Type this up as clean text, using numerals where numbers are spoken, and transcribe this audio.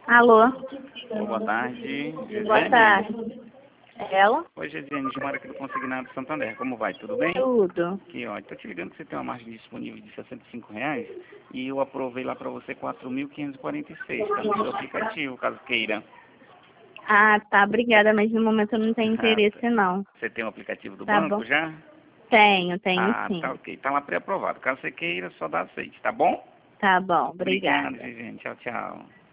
Alô? Boa tarde, Boa Gisele. tarde. Ela? Oi, Gisele, mora aqui do Consignado Santander. Como vai? Tudo bem? Tudo. Aqui, ó. Tô te ligando que você tem uma margem disponível de R$ 65 e eu aprovei lá para você 4.546. Tá no seu aplicativo, caso queira. Ah, tá, obrigada, mas no momento eu não tenho interesse, não. Você tem o aplicativo do Tá banco bom. já? Tenho Ah, sim. tá ok. Tá lá pré-aprovado. Caso você queira, só dá aceite, tá bom? Tá bom, Obrigado, obrigada. gente. Tchau, tchau.